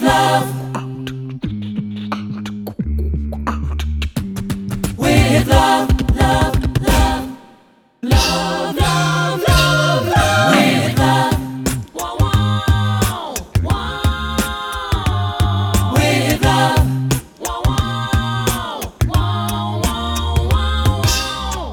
love, with love, love, love, love, love, love, love, with love, wow, wow, wow, with love, wow, wow, wow, wow, wow.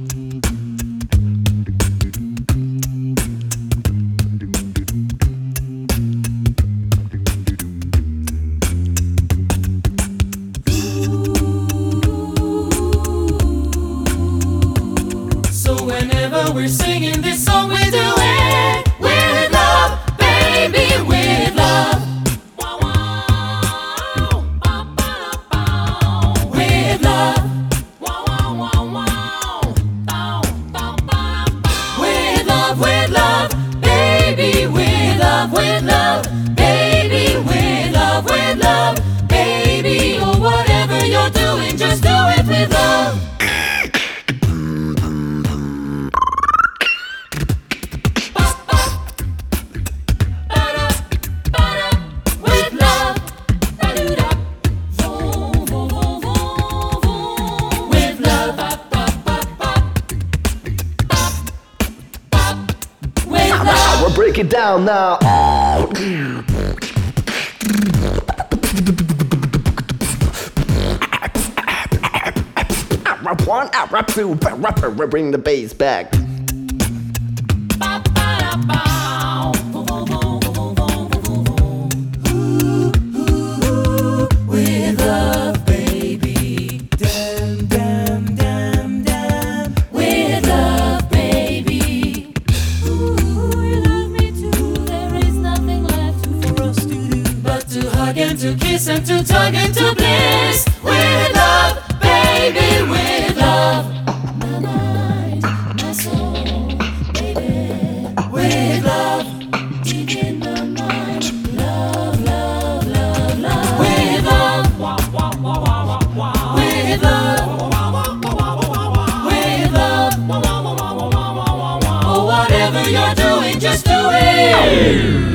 So whenever we're singing this song, we do it with love, baby, with love. Wow, wow, ba, ba, da, bow. With love. Wow, wow, wow, wow. Bow, bow, ba, da, bow. With love, baby, with love, baby, with love, baby. Or whatever you're doing, just do it with love. With love, ba-do-da, vroom, vroom, vroom, vroom. With love, with love. We'll break it down now. Rap one, rap two, rapper, bring the bass back. Ba-ba-da-bow. With love, baby. Dam, dam, dam, dam. With love, baby. Ooh, you love me too. There is nothing left for us to do but to hug and to kiss and to tug and to bliss. With love, baby, with love. My mind, my soul, baby. With love, deep in my mind. Love, love, love, love. With love, with love, with love. Or whatever you're doing, just do it.